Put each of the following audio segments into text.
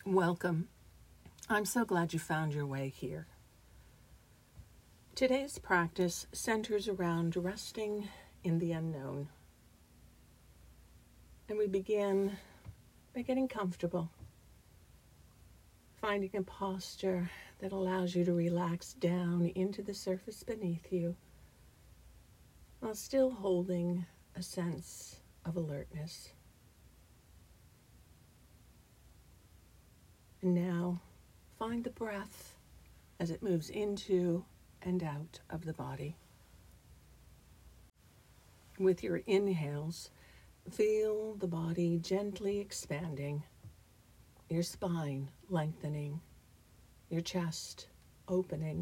Welcome. I'm so glad you found your way here. Today's practice centers around resting in the unknown. And we begin by getting comfortable, finding a posture that allows you to relax down into the surface beneath you, while still holding a sense of alertness. And now, find the breath as it moves into and out of the body. With your inhales, feel the body gently expanding, your spine lengthening, your chest opening.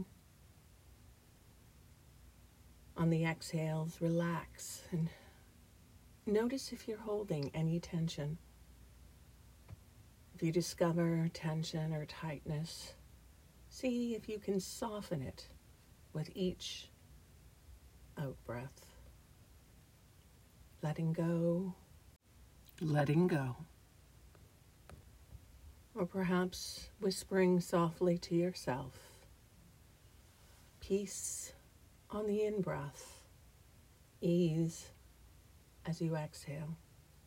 On the exhales, relax and notice if you're holding any tension. If you discover tension or tightness, see if you can soften it with each out-breath. Letting go. Or perhaps whispering softly to yourself. Peace on the in-breath. Ease as you exhale.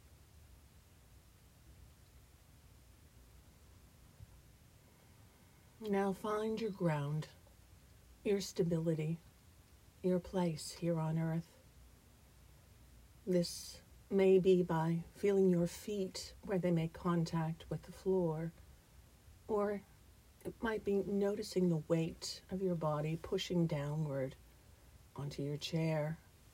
Now find your ground, your stability, your place here on earth. This may be by feeling your feet where they make contact with the floor, or it might be noticing the weight of your body pushing downward onto your chair.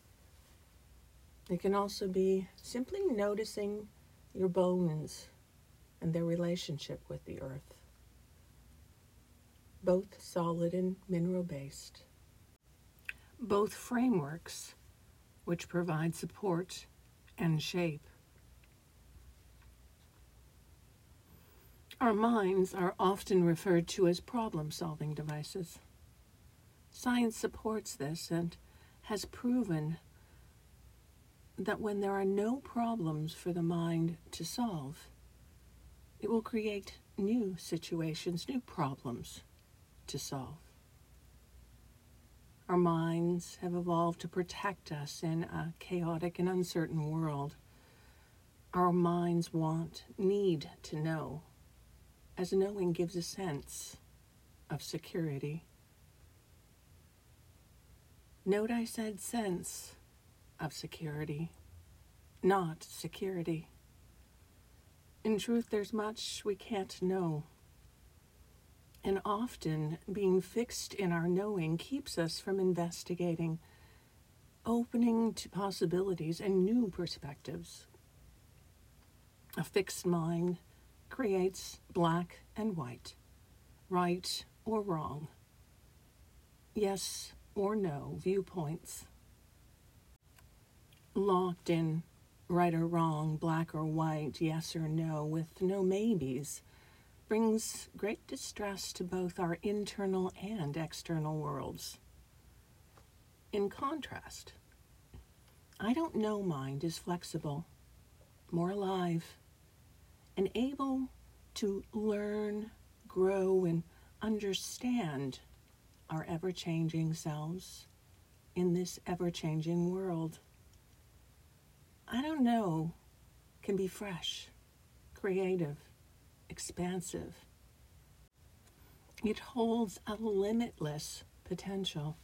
It can also be simply noticing your bones and their relationship with the earth, both solid and mineral-based. Both frameworks which provide support and shape. Our minds are often referred to as problem-solving devices. Science supports this and has proven that when there are no problems for the mind to solve, it will create new situations, new problems to solve. Our minds have evolved to protect us in a chaotic and uncertain world. Our minds need to know, as knowing gives a sense of security. Note I said sense of security, not security. In truth, there's much we can't know. And often being fixed in our knowing keeps us from investigating, opening to possibilities and new perspectives. A fixed mind creates black and white, right or wrong, yes or no viewpoints. Locked in right or wrong, black or white, yes or no, with no maybes, brings great distress to both our internal and external worlds. In contrast, I don't know mind is flexible, more alive, and able to learn, grow, and understand our ever-changing selves in this ever-changing world. I don't know can be fresh, creative, expansive. It holds a limitless potential.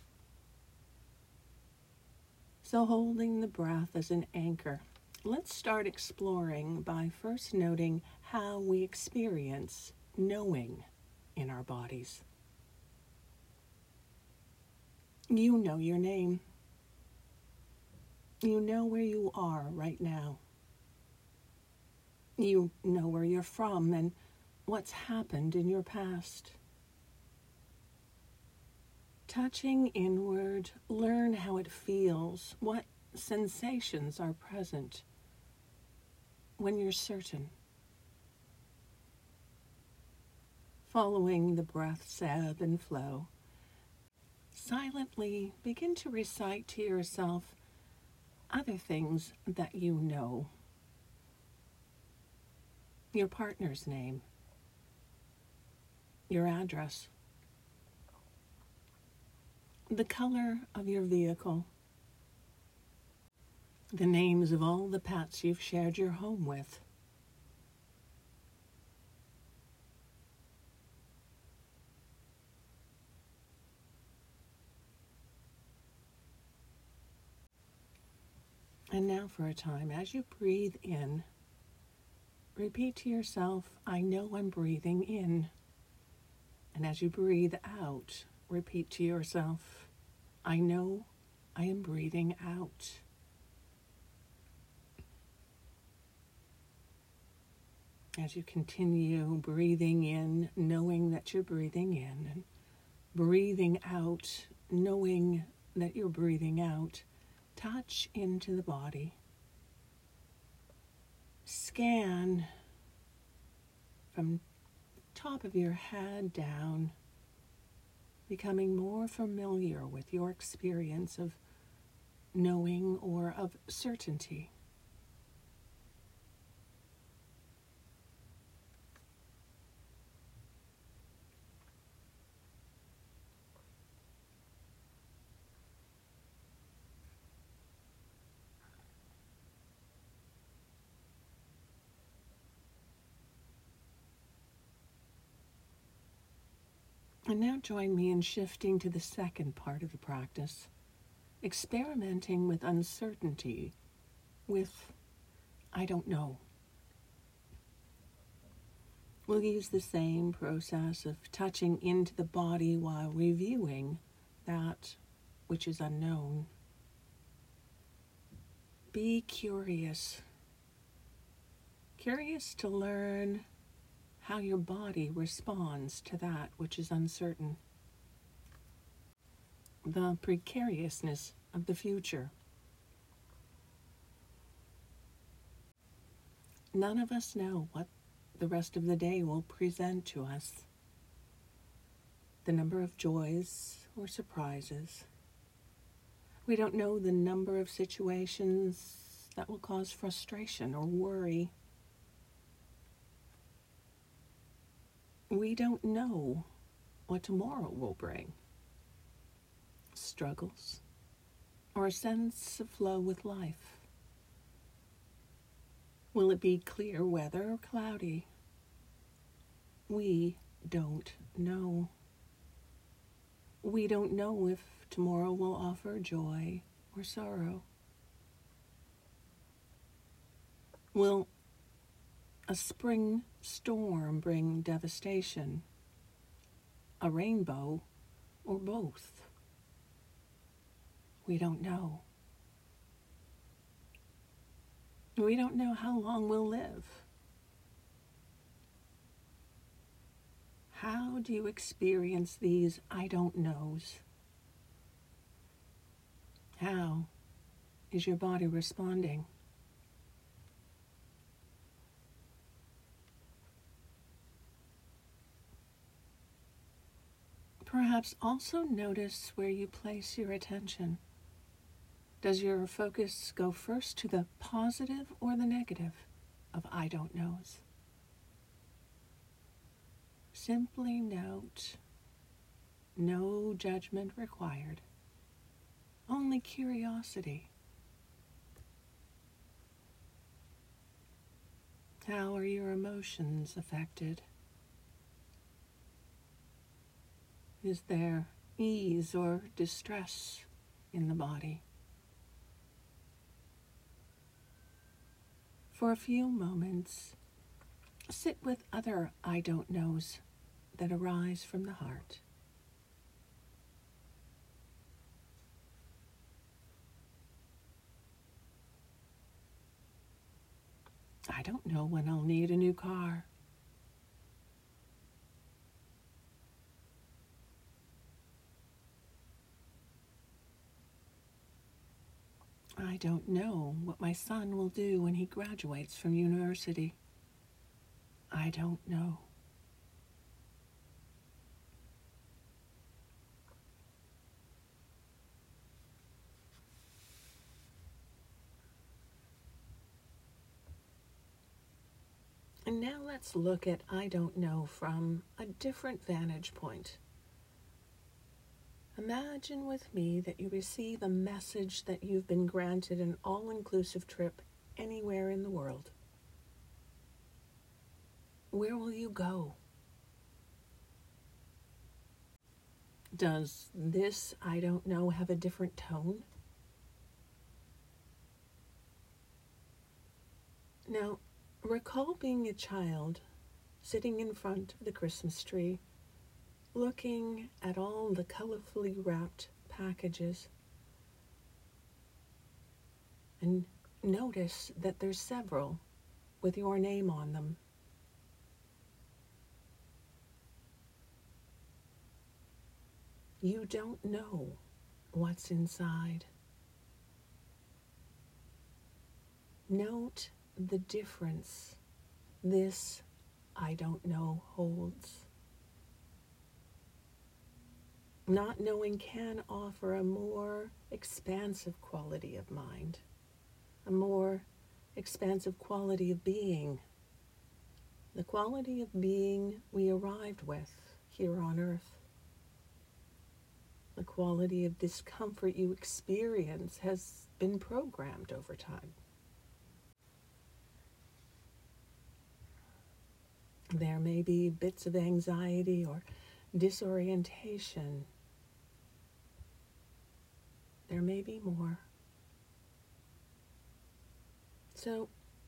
So holding the breath as an anchor, let's start exploring by first noting how we experience knowing in our bodies. You know your name. You know where you are right now. You know where you're from and what's happened in your past. Touching inward, learn how it feels, what sensations are present when you're certain. Following the breath's ebb and flow, silently begin to recite to yourself other things that you know. Your partner's name, your address, the color of your vehicle, the names of all the pets you've shared your home with. And now for a time, as you breathe in, repeat to yourself, I know I'm breathing in. And as you breathe out, repeat to yourself, I know I am breathing out. As you continue breathing in, knowing that you're breathing in, and breathing out, knowing that you're breathing out, touch into the body. Scan from top of your head down, becoming more familiar with your experience of knowing or of certainty. And now join me in shifting to the second part of the practice, experimenting with uncertainty, with I don't know. We'll use the same process of touching into the body while reviewing that which is unknown. Be curious. Curious to learn how your body responds to that which is uncertain. The precariousness of the future. None of us know what the rest of the day will present to us. The number of joys or surprises. We don't know the number of situations that will cause frustration or worry. We don't know what tomorrow will bring. Struggles, or a sense of flow with life. Will it be clear weather or cloudy? We don't know. We don't know if tomorrow will offer joy or sorrow. Will a spring storm bring devastation, a rainbow, or both? We don't know. We don't know how long we'll live. How do you experience these I don't knows? How is your body responding? Perhaps also notice where you place your attention. Does your focus go first to the positive or the negative of I don't knows? Simply note, no judgment required, only curiosity. How are your emotions affected? Is there ease or distress in the body? For a few moments, sit with other I don't knows that arise from the heart. I don't know when I'll need a new car. I don't know what my son will do when he graduates from university. I don't know. And Now let's look at I don't know from a different vantage point. Imagine with me that you receive a message that you've been granted an all-inclusive trip anywhere in the world. Where will you go? Does this I don't know have a different tone? Now, recall being a child sitting in front of the Christmas tree, looking at all the colorfully wrapped packages, and notice that there's several with your name on them. You don't know what's inside. Note the difference this I don't know holds. Not knowing can offer a more expansive quality of mind, a more expansive quality of being, the quality of being we arrived with here on earth. The quality of discomfort you experience has been programmed over time. There may be bits of anxiety or disorientation. There may be more. So,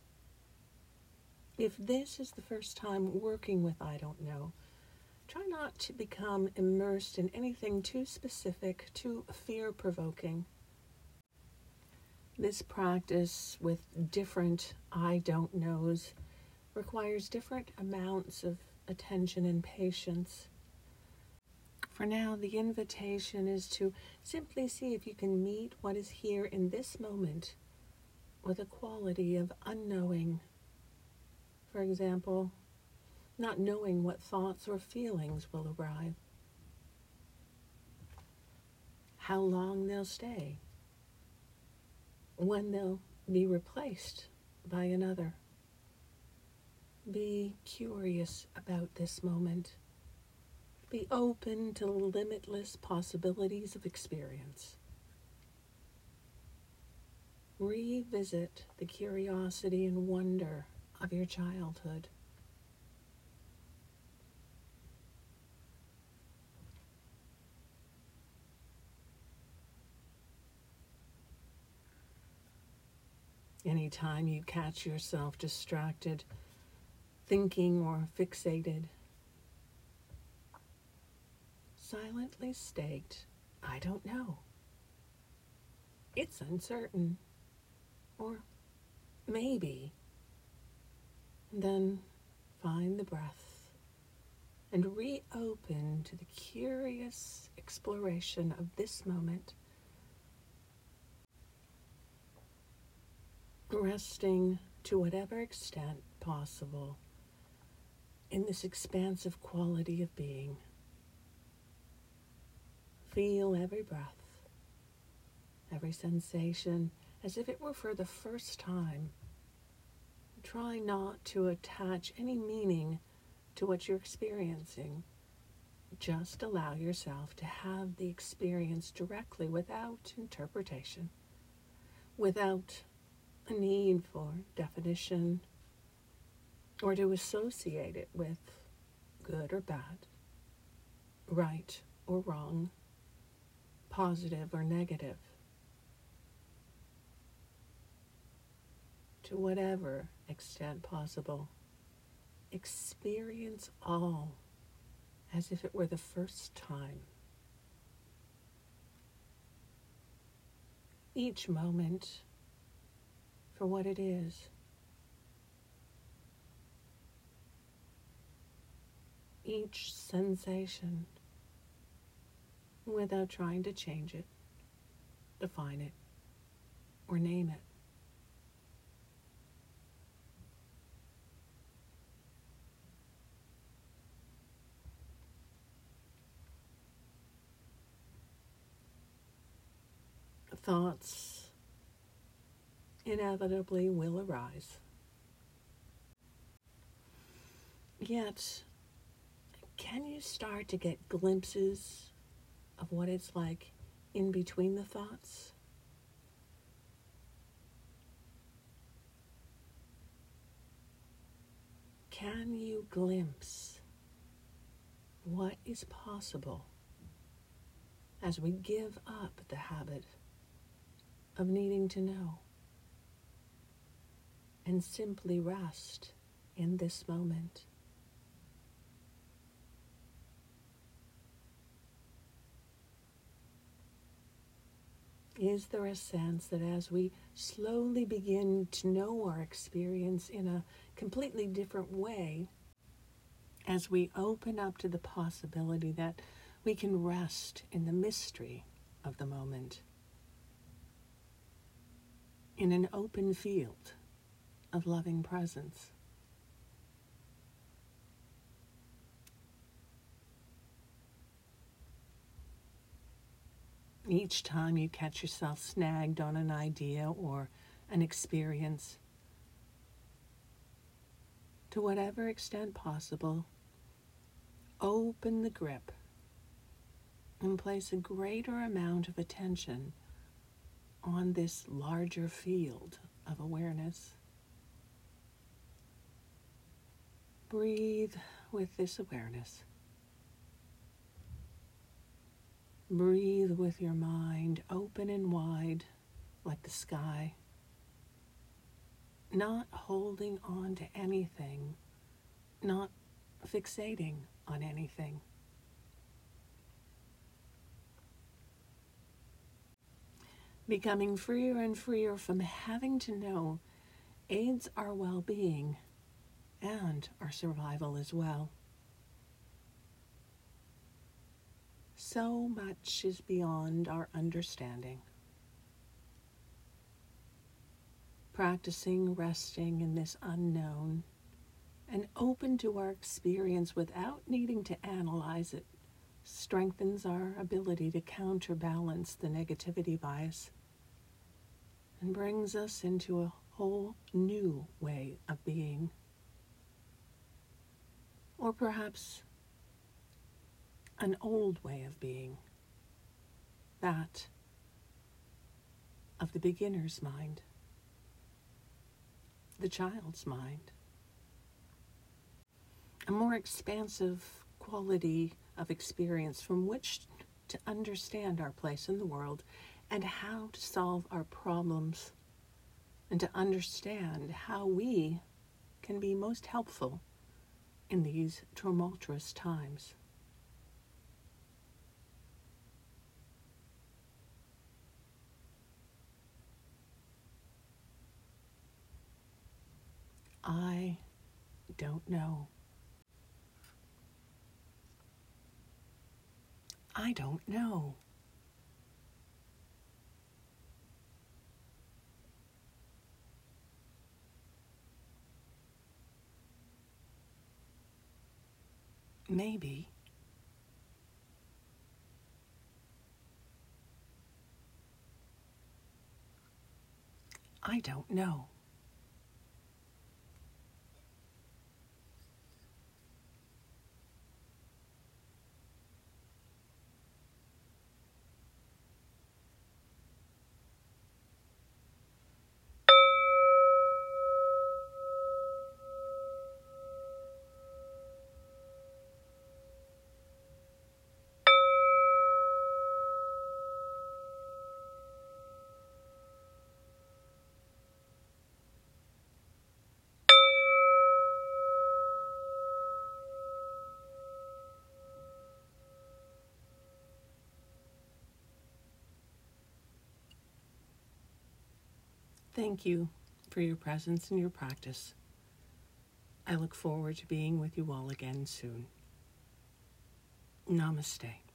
if this is the first time working with I don't know, try not to become immersed in anything too specific, too fear-provoking. This practice with different I don't knows requires different amounts of attention and patience. For now, the invitation is to simply see if you can meet what is here in this moment with a quality of unknowing. For example, not knowing what thoughts or feelings will arrive, how long they'll stay, when they'll be replaced by another. Be curious about this moment. Be open to limitless possibilities of experience. Revisit the curiosity and wonder of your childhood. Anytime you catch yourself distracted, thinking or fixated, silently state, I don't know. It's uncertain. Or maybe. And then find the breath and reopen to the curious exploration of this moment, resting to whatever extent possible in this expansive quality of being. Feel every breath, every sensation, as if it were for the first time. Try not to attach any meaning to what you're experiencing. Just allow yourself to have the experience directly without interpretation, without a need for definition, or to associate it with good or bad, right or wrong, positive or negative. To whatever extent possible, experience all as if it were the first time. Each moment for what it is. Each sensation without trying to change it, define it, or name it. Thoughts inevitably will arise. Yet, can you start to get glimpses of what it's like in between the thoughts? Can you glimpse what is possible as we give up the habit of needing to know and simply rest in this moment? Is there a sense that as we slowly begin to know our experience in a completely different way, as we open up to the possibility that we can rest in the mystery of the moment, in an open field of loving presence? Each time you catch yourself snagged on an idea or an experience, to whatever extent possible, open the grip and place a greater amount of attention on this larger field of awareness. Breathe with this awareness. Breathe with your mind open and wide like the sky, not holding on to anything, not fixating on anything. Becoming freer and freer from having to know aids our well-being and our survival as well. So much is beyond our understanding. Practicing resting in this unknown and open to our experience without needing to analyze it strengthens our ability to counterbalance the negativity bias and brings us into a whole new way of being. Or perhaps an old way of being, that of the beginner's mind, the child's mind. A more expansive quality of experience from which to understand our place in the world and how to solve our problems, and to understand how we can be most helpful in these tumultuous times. I don't know. I don't know. Maybe. I don't know. Thank you for your presence and your practice. I look forward to being with you all again soon. Namaste.